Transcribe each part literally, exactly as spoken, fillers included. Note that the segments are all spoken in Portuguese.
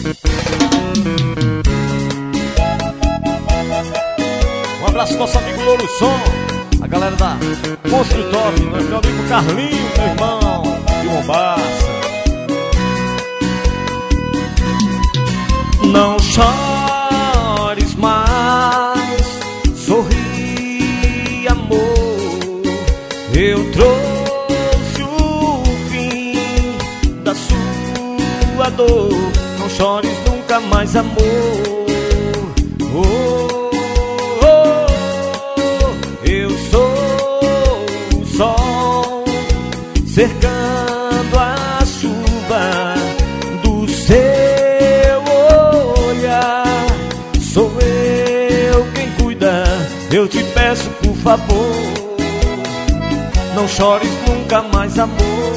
Um abraço pro nosso amigo Louro Som, a galera da Monstro Top, meu amigo Carlinho, meu irmão de Mombasa. Não chores mais, sorri, amor. Eu trouxe o fim da sua dor. Não chores nunca mais, amor. Oh, oh, oh. Eu sou o sol cercando a chuva do seu. Sou eu quem cuida, eu te peço por favor, não chores nunca mais, amor.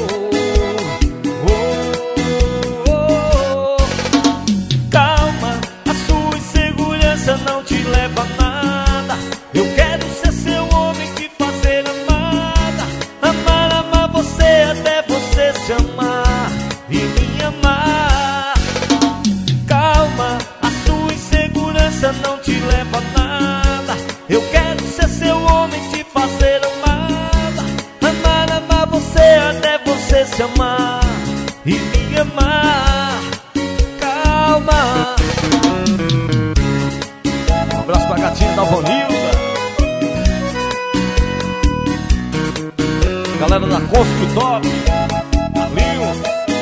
Oh, oh, oh. Calma, a sua insegurança não te leva a nada. Eu quero ser seu homem, te fazer amada. Amar, amar você até você se amar e me amar. Calma, não te leva a nada. Eu quero ser seu homem, te fazer amada. Amar, amar você até você se amar e me amar. Calma. Um abraço pra gatinha da Vonilda, galera da Monstro Top, Carlinhos.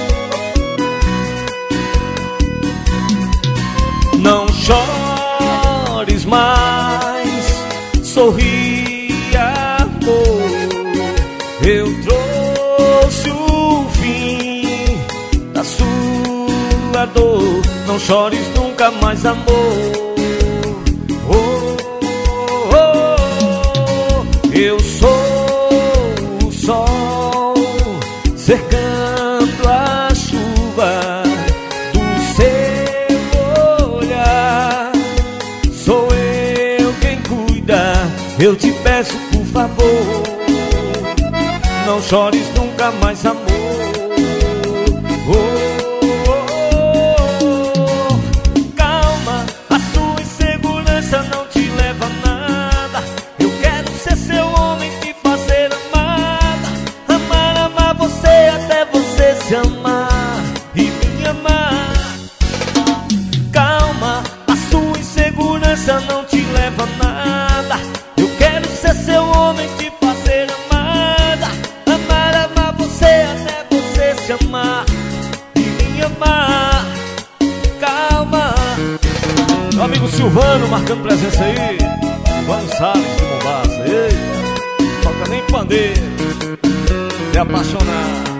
Não chores mais, sorri, amor. Eu trouxe o fim da sua dor. Não chores nunca mais, amor. Oh, oh, oh. Eu sou o sol cercando a chuva do seu olhar. Sou eu quem cuida, eu te peço por favor, não chores nunca mais, amor. Oh, oh, oh. Calma, a sua insegurança não te leva a nada. Eu quero ser seu homem, te fazer amada. Amar, amar você até você se amar e me amar. Calma, a sua insegurança não te leva a nada. Eu quero ser seu homem, te fazer amada. Amar, amar você até você se amar e me amar. Calma. Meu amigo Silvano marcando presença aí. Silvano Salles de Mombasa. Ei, toca nem pandeiro. É apaixonado.